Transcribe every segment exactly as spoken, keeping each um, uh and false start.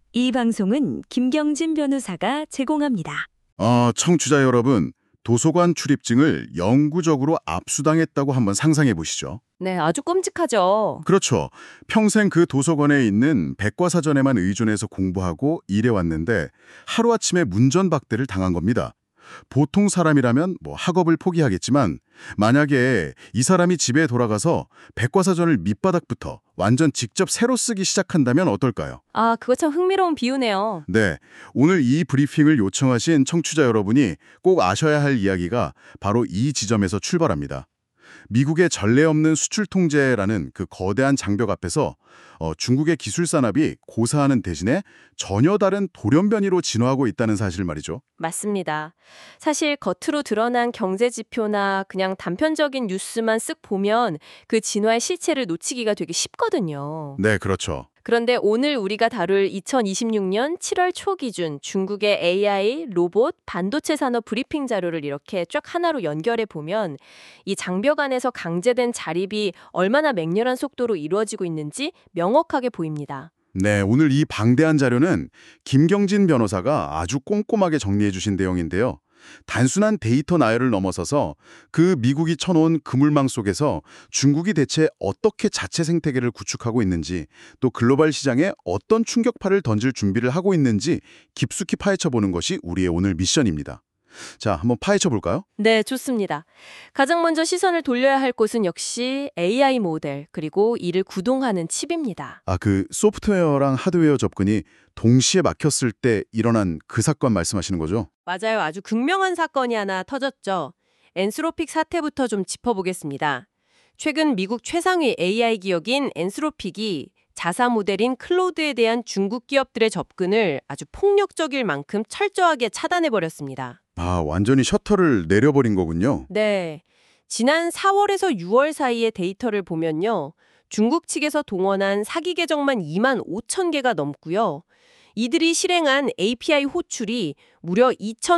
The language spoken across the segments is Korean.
이 방송은 김경진 변호사가 제공합니다. 어, 청취자 여러분, 도서관 출입증을 영구적으로 압수당했다고 한번 상상해 보시죠. 네, 아주 끔찍하죠. 그렇죠. 평생 그 도서관에 있는 백과사전에만 의존해서 공부하고 일해왔는데 하루아침에 문전박대를 당한 겁니다. 보통 사람이라면 뭐 학업을 포기하겠지만 만약에 이 사람이 집에 돌아가서 백과사전을 밑바닥부터 완전 직접 새로 쓰기 시작한다면 어떨까요? 아, 그거 참 흥미로운 비유네요. 네, 오늘 이 브리핑을 요청하신 청취자 여러분이 꼭 아셔야 할 이야기가 바로 이 지점에서 출발합니다. 미국의 전례 없는 수출 통제라는 그 거대한 장벽 앞에서 어, 중국의 기술 산업이 고사하는 대신에 전혀 다른 돌연변이로 진화하고 있다는 사실 말이죠. 맞습니다. 사실 겉으로 드러난 경제 지표나 그냥 단편적인 뉴스만 쓱 보면 그 진화의 실체를 놓치기가 되게 쉽거든요. 네, 그렇죠. 그런데 오늘 우리가 다룰 이천이십육 년 칠월 초 기준 중국의 에이아이, 로봇, 반도체 산업 브리핑 자료를 이렇게 쫙 하나로 연결해 보면 이 장벽 안에서 강제된 자립이 얼마나 맹렬한 속도로 이루어지고 있는지 명확하게 보입니다. 네, 오늘 이 방대한 자료는 김경진 변호사가 아주 꼼꼼하게 정리해 주신 내용인데요. 단순한 데이터 나열을 넘어서서 그 미국이 쳐놓은 그물망 속에서 중국이 대체 어떻게 자체 생태계를 구축하고 있는지, 또 글로벌 시장에 어떤 충격파를 던질 준비를 하고 있는지 깊숙이 파헤쳐보는 것이 우리의 오늘 미션입니다. 자, 한번 파헤쳐볼까요? 네, 좋습니다. 가장 먼저 시선을 돌려야 할 곳은 역시 에이아이 모델, 그리고 이를 구동하는 칩입니다. 아, 그 소프트웨어랑 하드웨어 접근이 동시에 막혔을 때 일어난 그 사건 말씀하시는 거죠? 맞아요. 아주 극명한 사건이 하나 터졌죠. 엔스로픽 사태부터 좀 짚어보겠습니다. 최근 미국 최상위 에이아이 기업인 엔스로픽이 자사 모델인 클로드에 대한 중국 기업들의 접근을 아주 폭력적일 만큼 철저하게 차단해버렸습니다. 아, 완전히 셔터를 내려버린 거군요. 네. 지난 사월에서 유월 사이의 데이터를 보면요. 중국 측에서 동원한 사기 계정만 이만 오천 개가 넘고요. 이들이 실행한 에이피아이 호출이 무려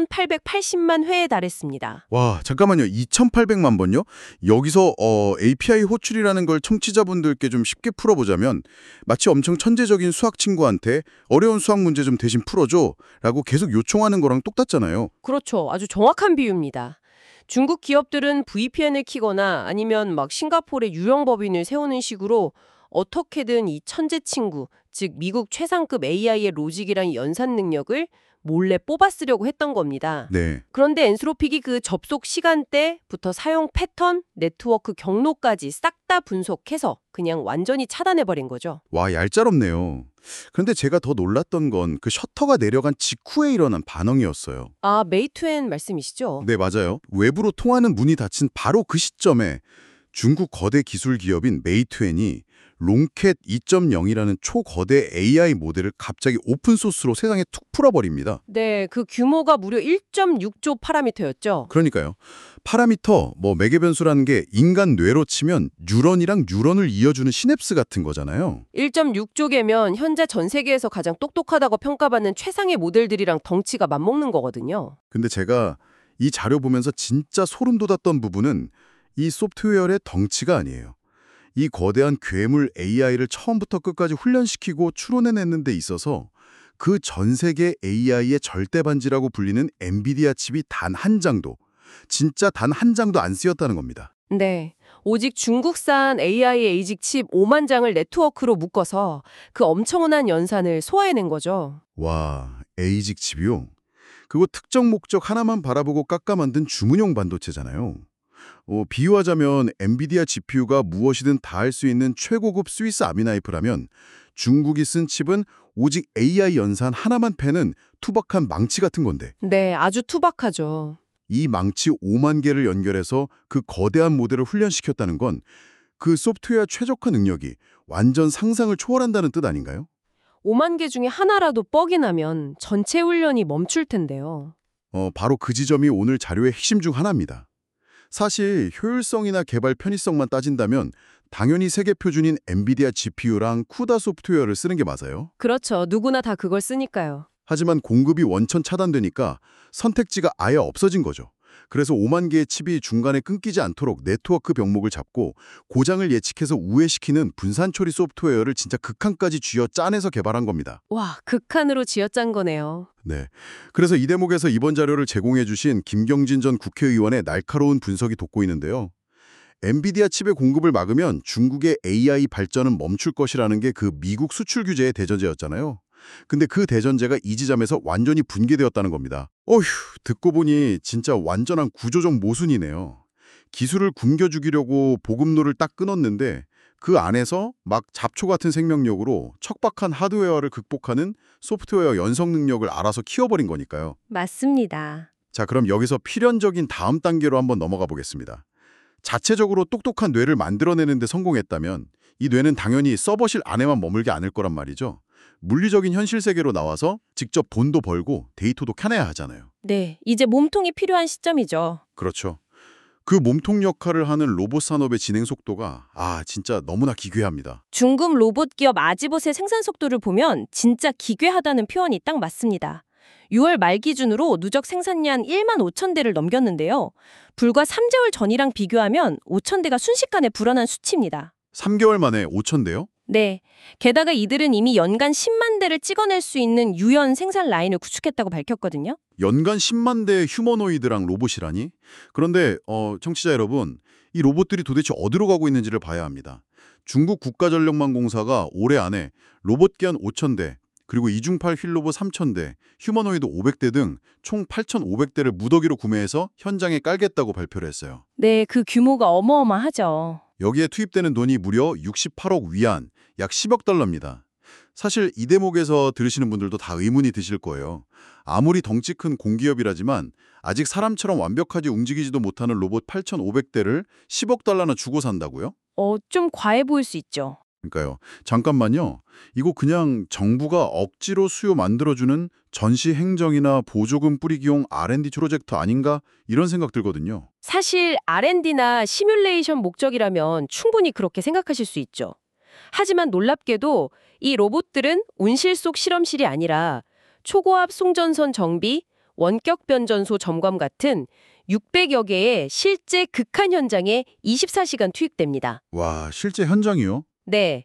이천팔백팔십만 회에 달했습니다. 와, 잠깐만요. 이천팔백만 번요? 여기서 어, 에이피아이 호출이라는 걸 청취자분들께 좀 쉽게 풀어보자면 마치 엄청 천재적인 수학 친구한테 어려운 수학 문제 좀 대신 풀어줘 라고 계속 요청하는 거랑 똑같잖아요. 그렇죠. 아주 정확한 비유입니다. 중국 기업들은 브이피엔을 키거나 아니면 막 싱가포르에 유령 법인을 세우는 식으로 어떻게든 이 천재 친구, 즉 미국 최상급 에이아이의 로직이란 연산 능력을 몰래 뽑아쓰려고 했던 겁니다. 네. 그런데 엔스로픽이 그 접속 시간대부터 사용 패턴, 네트워크 경로까지 싹 다 분석해서 그냥 완전히 차단해버린 거죠. 와, 얄짤없네요. 그런데 제가 더 놀랐던 건 그 셔터가 내려간 직후에 일어난 반응이었어요. 아, 메이투엔 말씀이시죠? 네, 맞아요. 외부로 통하는 문이 닫힌 바로 그 시점에 중국 거대 기술 기업인 메이투엔이 롱캣 이 점 영이라는 초거대 에이아이 모델을 갑자기 오픈소스로 세상에 툭 풀어버립니다. 네, 그 규모가 무려 일 점 육 조 파라미터였죠. 그러니까요. 파라미터, 뭐 매개변수라는 게 인간 뇌로 치면 뉴런이랑 뉴런을 이어주는 시냅스 같은 거잖아요. 일 점 육 조 개면 현재 전 세계에서 가장 똑똑하다고 평가받는 최상의 모델들이랑 덩치가 맞먹는 거거든요. 근데 제가 이 자료 보면서 진짜 소름 돋았던 부분은 이 소프트웨어의 덩치가 아니에요. 이 거대한 괴물 에이아이를 처음부터 끝까지 훈련시키고 추론해내는 데 있어서 그 전 세계 에이아이의 절대반지라고 불리는 엔비디아 칩이 단 한 장도, 진짜 단 한 장도 안 쓰였다는 겁니다. 네, 오직 중국산 에이아이 에이직 칩 오만 장을 네트워크로 묶어서 그 엄청난 연산을 소화해낸 거죠. 와, 에이직 칩이요? 그거 특정 목적 하나만 바라보고 깎아 만든 주문용 반도체잖아요. 어, 비유하자면 엔비디아 지피유가 무엇이든 다 할 수 있는 최고급 스위스 아미나이프라면 중국이 쓴 칩은 오직 에이아이 연산 하나만 패는 투박한 망치 같은 건데, 네, 아주 투박하죠. 이 망치 오만 개를 연결해서 그 거대한 모델을 훈련시켰다는 건 그 소프트웨어 최적화 능력이 완전 상상을 초월한다는 뜻 아닌가요? 오만 개 중에 하나라도 뻑이 나면 전체 훈련이 멈출 텐데요. 어, 바로 그 지점이 오늘 자료의 핵심 중 하나입니다. 사실 효율성이나 개발 편의성만 따진다면 당연히 세계 표준인 엔비디아 지피유랑 쿠다 소프트웨어를 쓰는 게 맞아요. 그렇죠. 누구나 다 그걸 쓰니까요. 하지만 공급이 원천 차단되니까 선택지가 아예 없어진 거죠. 그래서 오만 개의 칩이 중간에 끊기지 않도록 네트워크 병목을 잡고 고장을 예측해서 우회시키는 분산 처리 소프트웨어를 진짜 극한까지 쥐어 짜내서 개발한 겁니다. 와, 극한으로 쥐어짠 거네요. 네. 그래서 이 대목에서 이번 자료를 제공해 주신 김경진 전 국회의원의 날카로운 분석이 돋고 있는데요. 엔비디아 칩의 공급을 막으면 중국의 에이아이 발전은 멈출 것이라는 게 그 미국 수출 규제의 대전제였잖아요. 근데 그 대전제가 이 지점에서 완전히 붕괴되었다는 겁니다. 어휴, 듣고 보니 진짜 완전한 구조적 모순이네요. 기술을 굶겨 죽이려고 보급로를 딱 끊었는데 그 안에서 막 잡초 같은 생명력으로 척박한 하드웨어를 극복하는 소프트웨어 연성 능력을 알아서 키워버린 거니까요. 맞습니다. 자, 그럼 여기서 필연적인 다음 단계로 한번 넘어가 보겠습니다. 자체적으로 똑똑한 뇌를 만들어내는데 성공했다면 이 뇌는 당연히 서버실 안에만 머물게 않을 거란 말이죠. 물리적인 현실 세계로 나와서 직접 돈도 벌고 데이터도 켜내야 하잖아요. 네, 이제 몸통이 필요한 시점이죠. 그렇죠. 그 몸통 역할을 하는 로봇 산업의 진행 속도가 아 진짜 너무나 기괴합니다. 중국 로봇 기업 아지봇의 생산 속도를 보면 진짜 기괴하다는 표현이 딱 맞습니다. 유월 말 기준으로 누적 생산량 일만 오천 대를 넘겼는데요. 불과 삼 개월 전이랑 비교하면 오천 대가 순식간에 불어난 수치입니다. 삼 개월 만에 오천 대요? 네. 게다가 이들은 이미 연간 십만 대를 찍어낼 수 있는 유연 생산 라인을 구축했다고 밝혔거든요. 연간 십만 대의 휴머노이드랑 로봇이라니? 그런데 어, 청취자 여러분, 이 로봇들이 도대체 어디로 가고 있는지를 봐야 합니다. 중국 국가전력망공사가 올해 안에 로봇 기한 오천 대, 그리고 이중팔 휠로봇 삼천 대, 휴머노이드 오백 대 등 총 팔천오백 대를 무더기로 구매해서 현장에 깔겠다고 발표를 했어요. 네, 그 규모가 어마어마하죠. 여기에 투입되는 돈이 무려 육십팔억 위안, 약 십억 달러입니다. 사실 이 대목에서 들으시는 분들도 다 의문이 드실 거예요. 아무리 덩치 큰 공기업이라지만 아직 사람처럼 완벽하게 움직이지도 못하는 로봇 팔천오백 대를 십억 달러나 주고 산다고요? 어, 좀 과해 보일 수 있죠. 그러니까요. 잠깐만요. 이거 그냥 정부가 억지로 수요 만들어주는 전시 행정이나 보조금 뿌리기용 알 앤 디 프로젝트 아닌가? 이런 생각 들거든요. 사실 알 앤 디나 시뮬레이션 목적이라면 충분히 그렇게 생각하실 수 있죠. 하지만 놀랍게도 이 로봇들은 온실 속 실험실이 아니라 초고압 송전선 정비, 원격 변전소 점검 같은 육백여 개의 실제 극한 현장에 이십사 시간 투입됩니다. 와, 실제 현장이요? 네.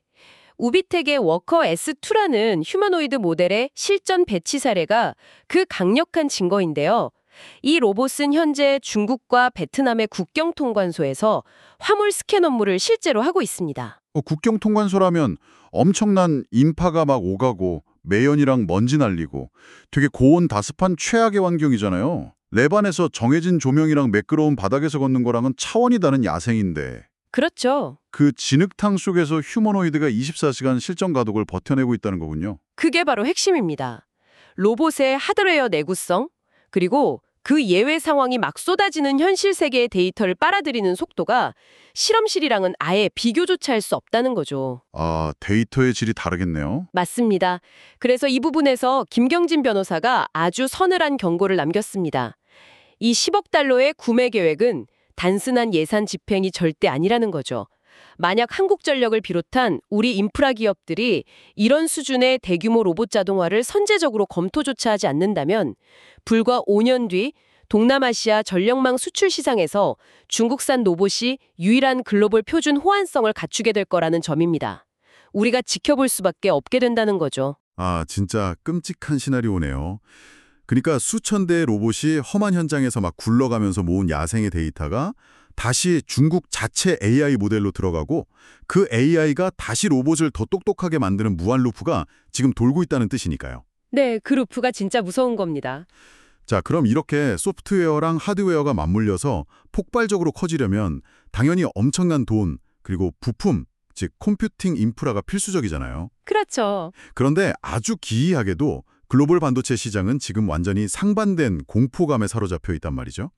우비텍의 워커 에스 투라는 휴머노이드 모델의 실전 배치 사례가 그 강력한 증거인데요. 이 로봇은 현재 중국과 베트남의 국경 통관소에서 화물 스캔 업무를 실제로 하고 있습니다. 어, 국경 통관소라면 엄청난 인파가 막 오가고 매연이랑 먼지 날리고 되게 고온 다습한 최악의 환경이잖아요. 랩안에서 정해진 조명이랑 매끄러운 바닥에서 걷는 거랑은 차원이 다른 야생인데 그렇죠. 그 진흙탕 속에서 휴머노이드가 이십사 시간 실전 가독을 버텨내고 있다는 거군요. 그게 바로 핵심입니다. 로봇의 하드웨어 내구성, 그리고 그 예외 상황이 막 쏟아지는 현실 세계의 데이터를 빨아들이는 속도가 실험실이랑은 아예 비교조차 할 수 없다는 거죠. 아, 데이터의 질이 다르겠네요. 맞습니다. 그래서 이 부분에서 김경진 변호사가 아주 서늘한 경고를 남겼습니다. 이 십억 달러의 구매 계획은 단순한 예산 집행이 절대 아니라는 거죠. 만약 한국전력을 비롯한 우리 인프라 기업들이 이런 수준의 대규모 로봇 자동화를 선제적으로 검토조차 하지 않는다면 불과 오 년 뒤 동남아시아 전력망 수출 시장에서 중국산 로봇이 유일한 글로벌 표준 호환성을 갖추게 될 거라는 점입니다. 우리가 지켜볼 수밖에 없게 된다는 거죠. 아, 진짜 끔찍한 시나리오네요. 그러니까 수천 대의 로봇이 험한 현장에서 막 굴러가면서 모은 야생의 데이터가 다시 중국 자체 에이아이 모델로 들어가고 그 에이아이가 다시 로봇을 더 똑똑하게 만드는 무한 루프가 지금 돌고 있다는 뜻이니까요. 네, 그 루프가 진짜 무서운 겁니다. 자, 그럼 이렇게 소프트웨어랑 하드웨어가 맞물려서 폭발적으로 커지려면 당연히 엄청난 돈, 그리고 부품, 즉 컴퓨팅 인프라가 필수적이잖아요. 그렇죠. 그런데 아주 기이하게도 글로벌 반도체 시장은 지금 완전히 상반된 공포감에 사로잡혀 있단 말이죠.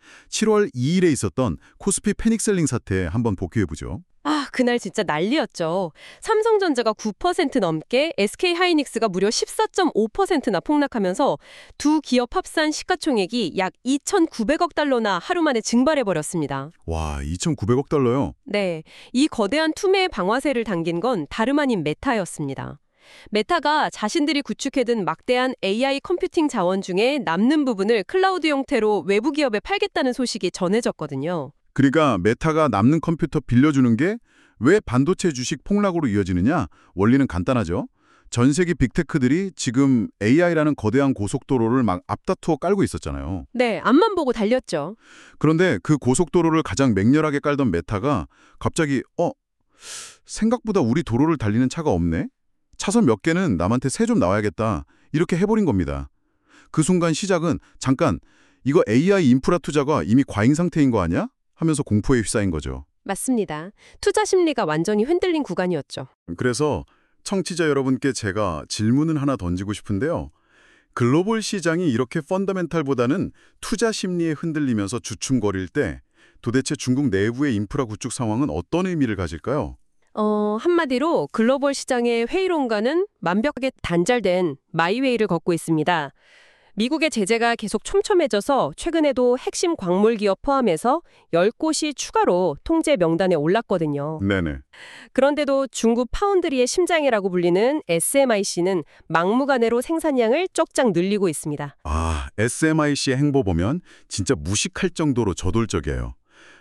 칠월 이일에 있었던 코스피 패닉셀링 사태 한번 복귀해보죠. 아, 그날 진짜 난리였죠. 삼성전자가 구 퍼센트 넘게, 에스케이하이닉스가 무려 십사 점 오 퍼센트나 폭락하면서 두 기업 합산 시가총액이 약 이천구백억 달러나 하루 만에 증발해버렸습니다. 와, 이천구백억 달러요? 네, 이 거대한 투매의 방화세를 당긴 건 다름 아닌 메타였습니다. 메타가 자신들이 구축해둔 막대한 에이아이 컴퓨팅 자원 중에 남는 부분을 클라우드 형태로 외부 기업에 팔겠다는 소식이 전해졌거든요. 그러니까 메타가 남는 컴퓨터 빌려주는 게 왜 반도체 주식 폭락으로 이어지느냐? 원리는 간단하죠. 전 세계 빅테크들이 지금 에이아이라는 거대한 고속도로를 막 앞다투어 깔고 있었잖아요. 네, 앞만 보고 달렸죠. 그런데 그 고속도로를 가장 맹렬하게 깔던 메타가 갑자기 어? 생각보다 우리 도로를 달리는 차가 없네? 차선 몇 개는 남한테 새 좀 나와야겠다. 이렇게 해버린 겁니다. 그 순간 시작은 잠깐 이거 에이아이 인프라 투자가 이미 과잉 상태인 거 아니야? 하면서 공포에 휩싸인 거죠. 맞습니다. 투자 심리가 완전히 흔들린 구간이었죠. 그래서 청취자 여러분께 제가 질문을 하나 던지고 싶은데요. 글로벌 시장이 이렇게 펀더멘탈보다는 투자 심리에 흔들리면서 주춤거릴 때 도대체 중국 내부의 인프라 구축 상황은 어떤 의미를 가질까요? 어, 한마디로 글로벌 시장의 회의론과는 완벽하게 단절된 마이웨이를 걷고 있습니다. 미국의 제재가 계속 촘촘해져서 최근에도 핵심 광물 기업 포함해서 열 곳이 추가로 통제 명단에 올랐거든요. 네네. 그런데도 중국 파운드리의 심장이라고 불리는 에스엠아이씨는 막무가내로 생산량을 쩍쩍 늘리고 있습니다. 아, 에스엠아이씨의 행보 보면 진짜 무식할 정도로 저돌적이에요.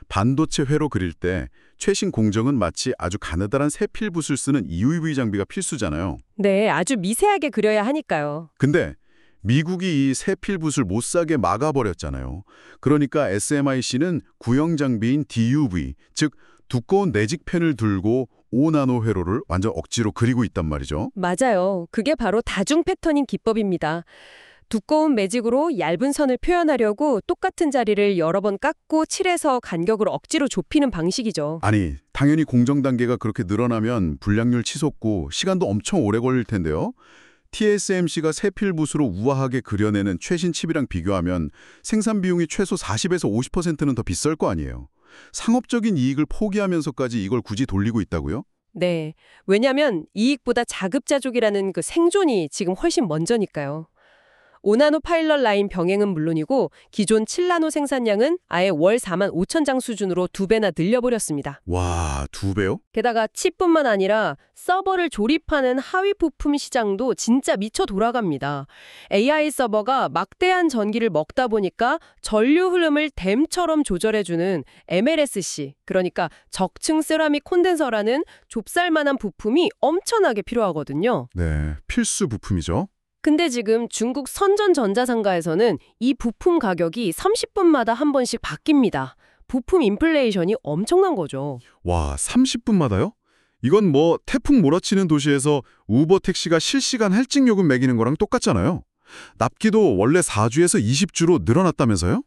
반도체 회로 그릴 때 최신 공정은 마치 아주 가느다란 세필붓을 쓰는 이유브이 장비가 필수잖아요. 네, 아주 미세하게 그려야 하니까요. 근데 미국이 이 세필붓을 못 사게 막아버렸잖아요. 그러니까 에스엠아이씨는 구형 장비인 디유브이, 즉 두꺼운 내직펜을 들고 오 나노 회로를 완전 억지로 그리고 있단 말이죠. 맞아요. 그게 바로 다중 패턴인 기법입니다. 두꺼운 매직으로 얇은 선을 표현하려고 똑같은 자리를 여러 번 깎고 칠해서 간격을 억지로 좁히는 방식이죠. 아니, 당연히 공정 단계가 그렇게 늘어나면 불량률 치솟고 시간도 엄청 오래 걸릴 텐데요. 티에스엠씨가 세필붓으로 우아하게 그려내는 최신 칩이랑 비교하면 생산 비용이 최소 사십에서 오십 퍼센트는 더 비쌀 거 아니에요. 상업적인 이익을 포기하면서까지 이걸 굳이 돌리고 있다고요? 네. 왜냐하면 이익보다 자급자족이라는 그 생존이 지금 훨씬 먼저니까요. 오 나노 파일럿 라인 병행은 물론이고 기존 칠 나노 생산량은 아예 월 사만 오천 장 수준으로 두 배나 늘려버렸습니다. 와, 두 배요? 게다가 칩뿐만 아니라 서버를 조립하는 하위 부품 시장도 진짜 미쳐 돌아갑니다. 에이아이 서버가 막대한 전기를 먹다 보니까 전류 흐름을 댐처럼 조절해주는 엠엘에스씨, 그러니까 적층 세라믹 콘덴서라는 좁쌀만한 부품이 엄청나게 필요하거든요. 네, 필수 부품이죠. 근데 지금 중국 선전 전자상가에서는 이 부품 가격이 삼십 분마다 한 번씩 바뀝니다. 부품 인플레이션이 엄청난 거죠. 와, 삼십 분마다요? 이건 뭐 태풍 몰아치는 도시에서 우버 택시가 실시간 할증 요금 매기는 거랑 똑같잖아요. 납기도 원래 사 주에서 이십 주로 늘어났다면서요?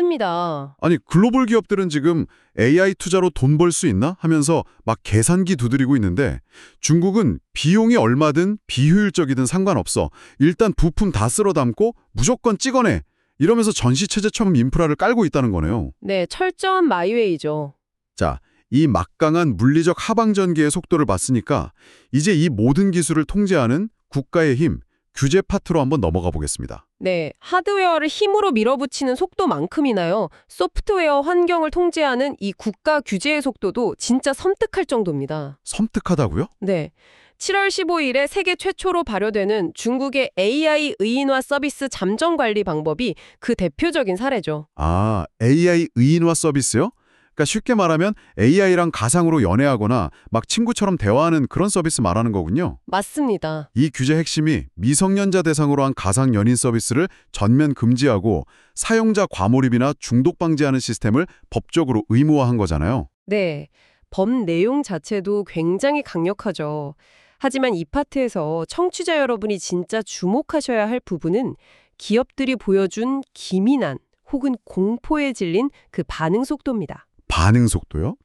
맞습니다. 아니, 글로벌 기업들은 지금 에이아이 투자로 돈 벌 수 있나 하면서 막 계산기 두드리고 있는데 중국은 비용이 얼마든 비효율적이든 상관없어. 일단 부품 다 쓸어 담고 무조건 찍어내. 이러면서 전시체제처럼 인프라를 깔고 있다는 거네요. 네, 철저한 마이웨이죠. 자, 이 막강한 물리적 하방전기의 속도를 봤으니까 이제 이 모든 기술을 통제하는 국가의 힘, 규제 파트로 한번 넘어가 보겠습니다. 네, 하드웨어를 힘으로 밀어붙이는 속도만큼이나요. 소프트웨어 환경을 통제하는 이 국가 규제의 속도도 진짜 섬뜩할 정도입니다. 섬뜩하다고요? 네. 칠월 십오일에 세계 최초로 발효되는 중국의 에이아이 의인화 서비스 잠정 관리 방법이 그 대표적인 사례죠. 아, 에이아이 의인화 서비스요? 그러니까 쉽게 말하면 에이아이랑 가상으로 연애하거나 막 친구처럼 대화하는 그런 서비스 말하는 거군요. 맞습니다. 이 규제 핵심이 미성년자 대상으로 한 가상 연인 서비스를 전면 금지하고 사용자 과몰입이나 중독 방지하는 시스템을 법적으로 의무화한 거잖아요. 네. 법 내용 자체도 굉장히 강력하죠. 하지만 이 파트에서 청취자 여러분이 진짜 주목하셔야 할 부분은 기업들이 보여준 기민한 혹은 공포에 질린 그 반응 속도입니다. 반응 속도요?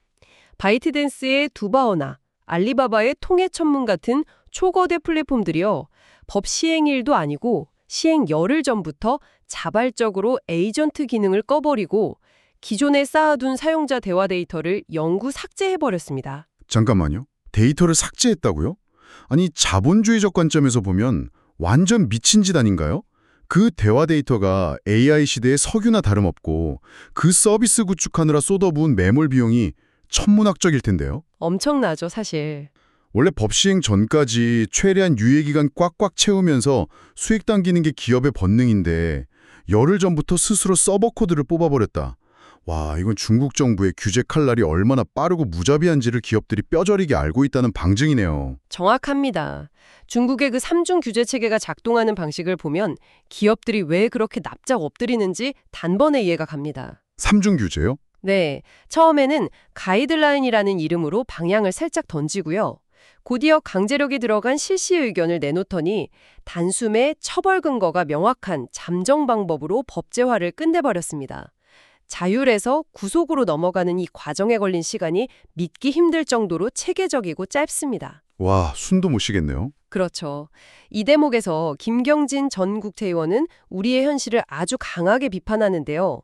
바이트댄스의 두바어나 알리바바의 통해천문 같은 초거대 플랫폼들이요. 법 시행일도 아니고 시행 열흘 전부터 자발적으로 에이전트 기능을 꺼버리고 기존에 쌓아둔 사용자 대화 데이터를 영구 삭제해버렸습니다. 잠깐만요. 데이터를 삭제했다고요? 아니, 자본주의적 관점에서 보면 완전 미친 짓 아닌가요? 그 대화 데이터가 에이아이 시대의 석유나 다름없고 그 서비스 구축하느라 쏟아부은 매몰 비용이 천문학적일 텐데요. 엄청나죠, 사실. 원래 법 시행 전까지 최대한 유예기간 꽉꽉 채우면서 수익 당기는 게 기업의 본능인데 열흘 전부터 스스로 서버 코드를 뽑아버렸다. 와, 이건 중국 정부의 규제 칼날이 얼마나 빠르고 무자비한지를 기업들이 뼈저리게 알고 있다는 방증이네요. 정확합니다. 중국의 그 삼중 규제 체계가 작동하는 방식을 보면 기업들이 왜 그렇게 납작 엎드리는지 단번에 이해가 갑니다. 삼중 규제요? 네, 처음에는 가이드라인이라는 이름으로 방향을 살짝 던지고요. 곧이어 강제력이 들어간 실시 의견을 내놓더니 단숨에 처벌 근거가 명확한 잠정 방법으로 법제화를 끝내버렸습니다. 자율에서 구속으로 넘어가는 이 과정에 걸린 시간이 믿기 힘들 정도로 체계적이고 짧습니다. 와, 숨도 못 쉬겠네요. 그렇죠. 이 대목에서 김경진 전 국회의원은 우리의 현실을 아주 강하게 비판하는데요.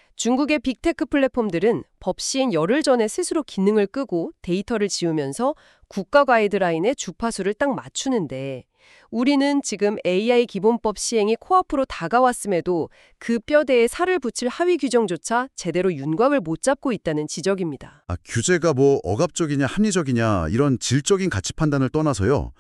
중국의 빅테크 플랫폼들은 법 시행 열흘 전에 스스로 기능을 끄고 데이터를 지우면서 국가 가이드라인에 주파수를 딱 맞추는데 우리는 지금 에이아이 기본법 시행이 코앞으로 다가왔음에도 그 뼈대에 살을 붙일 하위 규정조차 제대로 윤곽을 못 잡고 있다는 지적입니다. 아, 규제가 뭐 억압적이냐 합리적이냐 이런 질적인 가치 판단을 떠나서요.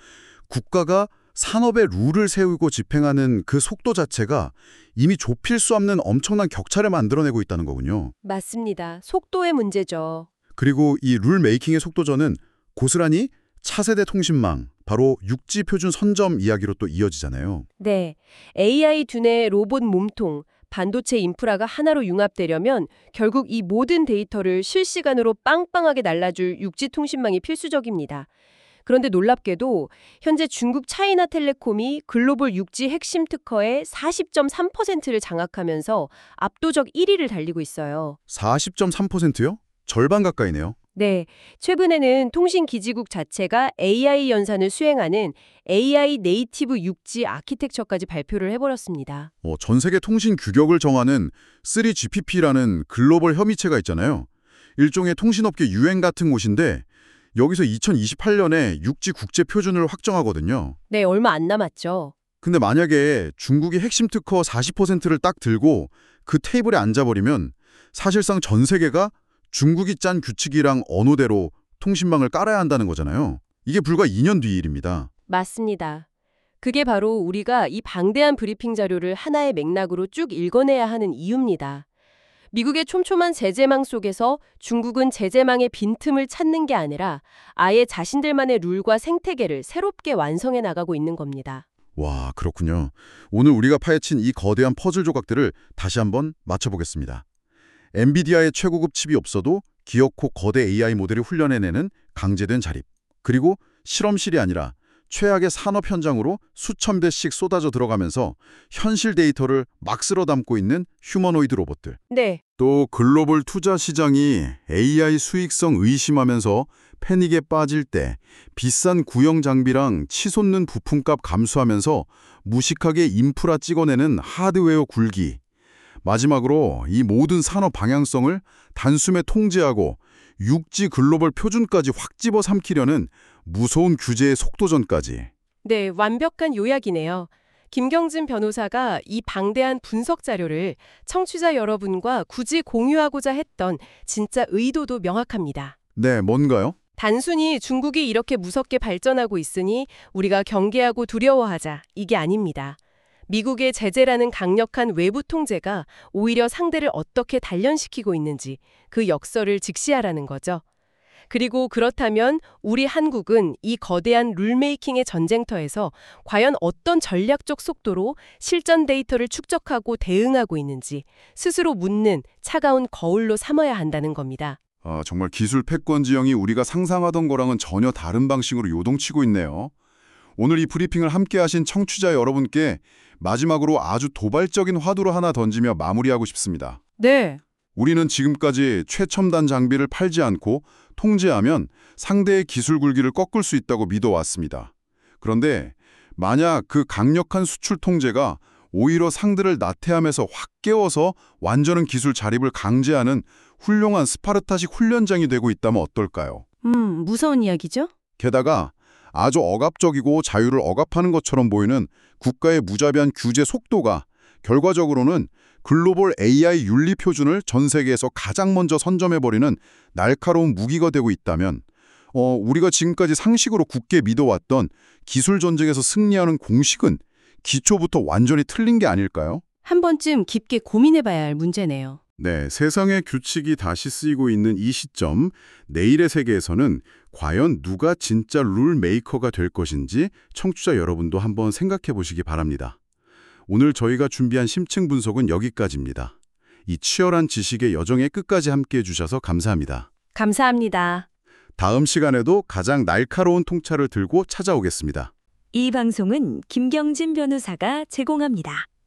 국가가 산업의 룰을 세우고 집행하는 그 속도 자체가 이미 좁힐 수 없는 엄청난 격차를 만들어내고 있다는 거군요. 맞습니다. 속도의 문제죠. 그리고 이 룰 메이킹의 속도전은 고스란히 차세대 통신망, 바로 육 지 표준 선점 이야기로 또 이어지잖아요. 네. 에이아이 두뇌 로봇 몸통, 반도체 인프라가 하나로 융합되려면 결국 이 모든 데이터를 실시간으로 빵빵하게 날라줄 육 지 통신망이 필수적입니다. 그런데 놀랍게도 현재 중국 차이나텔레콤이 글로벌 육 지 핵심 특허의 사십 점 삼 퍼센트를 장악하면서 압도적 일 위를 달리고 있어요. 사십 점 삼 퍼센트요? 절반 가까이네요. 네, 최근에는 통신기지국 자체가 에이아이 연산을 수행하는 에이아이 네이티브 육 지 아키텍처까지 발표를 해버렸습니다. 어, 전 세계 통신 규격을 정하는 쓰리 지 피 피라는 글로벌 협의체가 있잖아요. 일종의 통신업계 유엔 같은 곳인데 여기서 이천이십팔 년에 육 지 국제 표준을 확정하거든요. 네, 얼마 안 남았죠. 근데 만약에 중국이 핵심 특허 사십 퍼센트를 딱 들고 그 테이블에 앉아버리면 사실상 전 세계가 중국이 짠 규칙이랑 언어대로 통신망을 깔아야 한다는 거잖아요. 이게 불과 이 년 뒤 일입니다. 맞습니다. 그게 바로 우리가 이 방대한 브리핑 자료를 하나의 맥락으로 쭉 읽어내야 하는 이유입니다. 미국의 촘촘한 제재망 속에서 중국은 제재망의 빈틈을 찾는 게 아니라 아예 자신들만의 룰과 생태계를 새롭게 완성해 나가고 있는 겁니다. 와, 그렇군요. 오늘 우리가 파헤친 이 거대한 퍼즐 조각들을 다시 한번 맞춰보겠습니다. 엔비디아의 최고급 칩이 없어도 기어코 거대 에이아이 모델을 훈련해내는 강제된 자립. 그리고 실험실이 아니라 최악의 산업 현장으로 수천 배씩 쏟아져 들어가면서 현실 데이터를 막 쓸어 담고 있는 휴머노이드 로봇들. 네, 또 글로벌 투자 시장이 에이아이 수익성 의심하면서 패닉에 빠질 때 비싼 구형 장비랑 치솟는 부품값 감수하면서 무식하게 인프라 찍어내는 하드웨어 굴기. 마지막으로 이 모든 산업 방향성을 단숨에 통제하고 육 지 글로벌 표준까지 확 집어삼키려는 무서운 규제의 속도전까지. 네, 완벽한 요약이네요. 김경진 변호사가 이 방대한 분석 자료를 청취자 여러분과 굳이 공유하고자 했던 진짜 의도도 명확합니다. 네, 뭔가요? 단순히 중국이 이렇게 무섭게 발전하고 있으니 우리가 경계하고 두려워하자, 이게 아닙니다. 미국의 제재라는 강력한 외부 통제가 오히려 상대를 어떻게 단련시키고 있는지 그 역설을 직시하라는 거죠. 그리고 그렇다면 우리 한국은 이 거대한 룰메이킹의 전쟁터에서 과연 어떤 전략적 속도로 실전 데이터를 축적하고 대응하고 있는지 스스로 묻는 차가운 거울로 삼아야 한다는 겁니다. 아, 정말 기술 패권 지형이 우리가 상상하던 거랑은 전혀 다른 방식으로 요동치고 있네요. 오늘 이 브리핑을 함께 하신 청취자 여러분께 마지막으로 아주 도발적인 화두를 하나 던지며 마무리하고 싶습니다. 네. 우리는 지금까지 최첨단 장비를 팔지 않고 통제하면 상대의 기술 굴기를 꺾을 수 있다고 믿어왔습니다. 그런데 만약 그 강력한 수출 통제가 오히려 상대를 나태함에서 확 깨워서 완전한 기술 자립을 강제하는 훌륭한 스파르타식 훈련장이 되고 있다면 어떨까요? 음, 무서운 이야기죠? 게다가 아주 억압적이고 자유를 억압하는 것처럼 보이는 국가의 무자비한 규제 속도가 결과적으로는 글로벌 에이아이 윤리 표준을 전 세계에서 가장 먼저 선점해버리는 날카로운 무기가 되고 있다면 어, 우리가 지금까지 상식으로 굳게 믿어왔던 기술 전쟁에서 승리하는 공식은 기초부터 완전히 틀린 게 아닐까요? 한 번쯤 깊게 고민해봐야 할 문제네요. 네, 세상의 규칙이 다시 쓰이고 있는 이 시점, 내일의 세계에서는 과연 누가 진짜 룰 메이커가 될 것인지 청취자 여러분도 한번 생각해 보시기 바랍니다. 오늘 저희가 준비한 심층 분석은 여기까지입니다. 이 치열한 지식의 여정에 끝까지 함께해 주셔서 감사합니다. 감사합니다. 다음 시간에도 가장 날카로운 통찰을 들고 찾아오겠습니다. 이 방송은 김경진 변호사가 제공합니다.